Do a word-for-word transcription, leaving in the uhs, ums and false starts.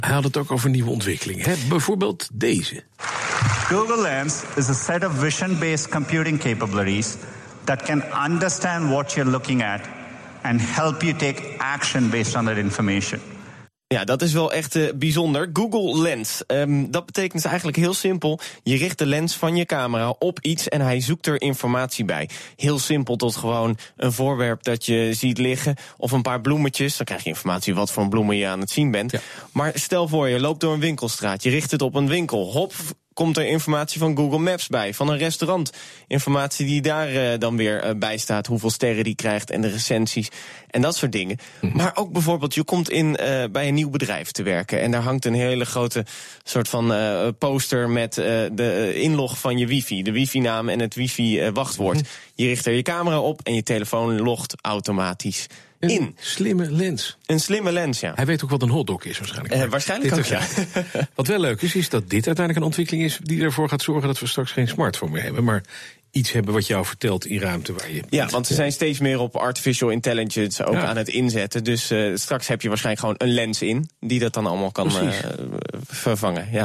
Hij had het ook over nieuwe ontwikkelingen. Hè? Bijvoorbeeld deze. Google Lens is a set of vision-based computing capabilities that can understand what you're looking at and help you take action based on that information. Ja, dat is wel echt uh, bijzonder. Google Lens. Um, dat betekent eigenlijk heel simpel. Je richt de lens van je camera op iets en hij zoekt er informatie bij. Heel simpel tot gewoon een voorwerp dat je ziet liggen of een paar bloemetjes. Dan krijg je informatie wat voor bloemen je aan het zien bent. Ja. Maar stel voor, je loopt door een winkelstraat. Je richt het op een winkel. Hop, komt er informatie van Google Maps bij, van een restaurant. Informatie die daar uh, dan weer uh, bij staat, hoeveel sterren die krijgt en de recensies en dat soort dingen. Mm. Maar ook bijvoorbeeld, je komt in uh, bij een nieuw bedrijf te werken en daar hangt een hele grote soort van uh, poster met uh, de inlog van je wifi, de wifi-naam en het wifi-wachtwoord. Mm. Je richt er je camera op en je telefoon logt automatisch Een in. slimme lens. Een slimme lens, ja. Hij weet ook wat een hotdog is waarschijnlijk. Uh, waarschijnlijk ook, ja. Wat wel leuk is, is dat dit uiteindelijk een ontwikkeling is die ervoor gaat zorgen dat we straks geen smartphone meer hebben, maar iets hebben wat jou vertelt in ruimte waar je... Ja, want ze zijn steeds meer op artificial intelligence ook ja. aan het inzetten. Dus uh, straks heb je waarschijnlijk gewoon een lens in die dat dan allemaal kan uh, vervangen. Ja.